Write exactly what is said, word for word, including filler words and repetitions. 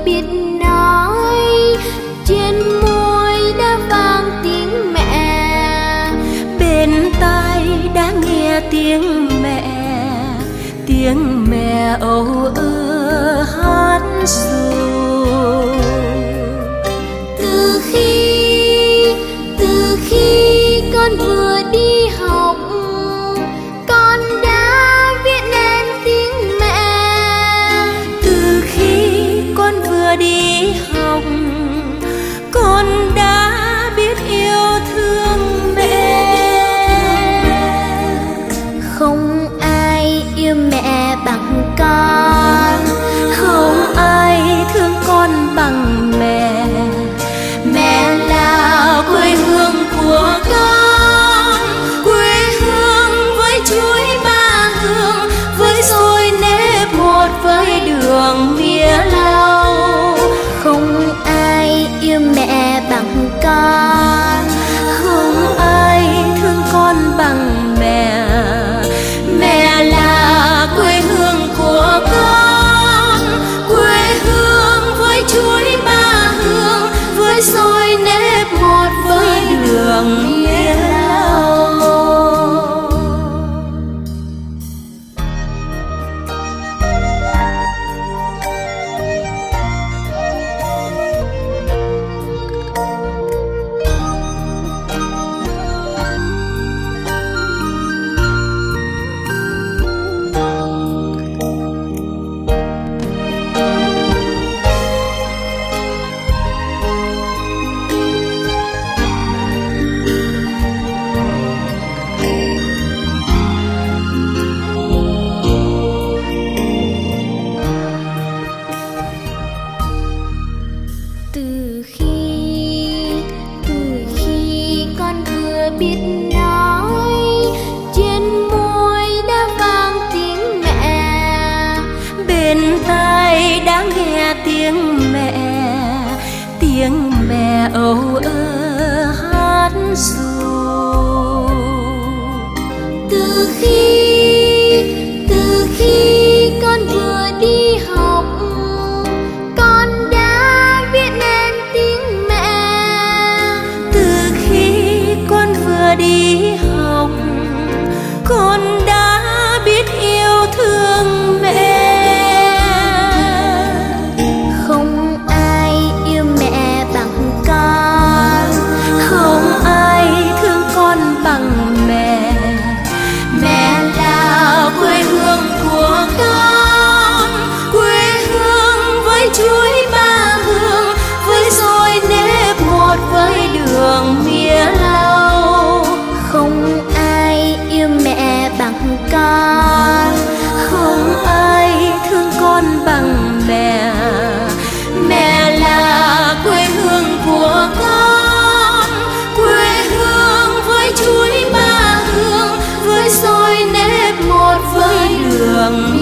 biết nói, trên môi đã vang tiếng mẹ, bên tai đã nghe tiếng mẹ, tiếng mẹ âu ơ hát ru. Từ khi từ khi con vừa đi học, con đã viết nên tiếng mẹ. Từ khi con vừa đi học, con đã biết yêu thương mẹ. Không ai yêu mẹ bằng con, không ai thương con bằng mẹ. Mẹ là quê hương của con, quê hương với chuối ba hương, với xôi nếp một, với đường mía lau. không ai yêu mẹ bằng con, không ai thương con bằng mẹ. Mẹ là quê hương của con, quê hương với chuối ba hương, với xôi nếp một, với đường mía lau. từ khi từ khi con vừa biết nói, trên môi đã vang tiếng mẹ, bên tai đã nghe tiếng mẹ, tiếng mẹ âu ơ hát ru. từ khi từ khi con vừa đi học, con đã viết nên tiếng mẹ. Từ khi con vừa đi học, con đã biết yêu thương mẹ. Không ai yêu mẹ bằng con, không ai thương con bằng mẹ. Mẹ là quê hương của con, quê hương với chuối ba hương, với xôi nếp một, với đường mía lau. không ai yêu mẹ bằng con, không ai thương con bằng mẹ. Mẹ là quê hương của con, quê hương với chuối ba hương, với xôi nếp một, với đường